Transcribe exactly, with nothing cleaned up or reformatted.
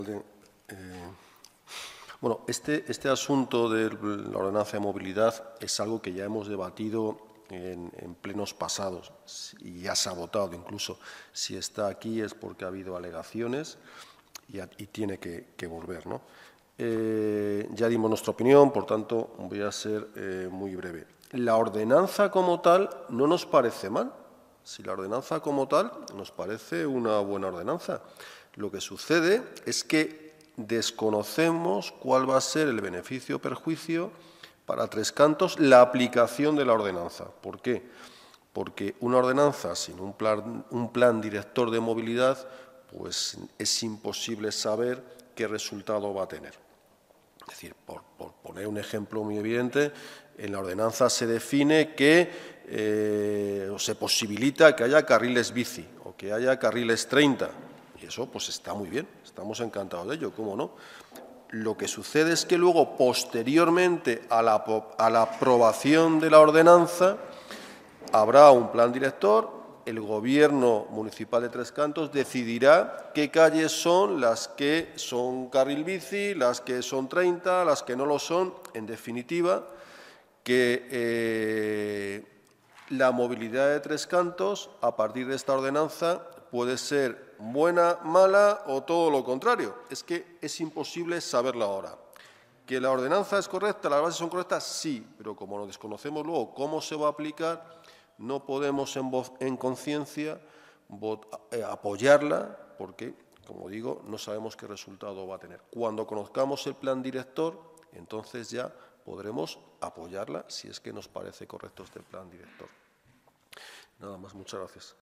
Eh, bueno, este, este asunto de la ordenanza de movilidad es algo que ya hemos debatido en, en plenos pasados y ya se ha votado incluso. Si está aquí es porque ha habido alegaciones y, a, y tiene que, que volver, ¿no? Eh, ya dimos nuestra opinión, por tanto, voy a ser eh, muy breve. La ordenanza como tal no nos parece mal. Si la ordenanza como tal nos parece una buena ordenanza. Lo que sucede es que desconocemos cuál va a ser el beneficio o perjuicio para Tres Cantos la aplicación de la ordenanza. ¿Por qué? Porque una ordenanza sin un plan, un plan director de movilidad, pues es imposible saber qué resultado va a tener. Es decir, por, por poner un ejemplo muy evidente, en la ordenanza se define que eh, o se posibilita que haya carriles bici o que haya carriles treinta. Y eso pues está muy bien, estamos encantados de ello, ¿cómo no? Lo que sucede es que luego, posteriormente a la, a la aprobación de la ordenanza, habrá un plan director. El Gobierno municipal de Tres Cantos decidirá qué calles son las que son carril bici, las que son treinta, las que no lo son. En definitiva, que eh, la movilidad de Tres Cantos, a partir de esta ordenanza, puede ser buena, mala o todo lo contrario. Es que es imposible saberlo ahora. ¿Que la ordenanza es correcta, las bases son correctas? Sí, pero como no desconocemos luego cómo se va a aplicar, no podemos en, en conciencia eh, apoyarla porque, como digo, no sabemos qué resultado va a tener. Cuando conozcamos el plan director, entonces ya podremos apoyarla si es que nos parece correcto este plan director. Nada más, muchas gracias.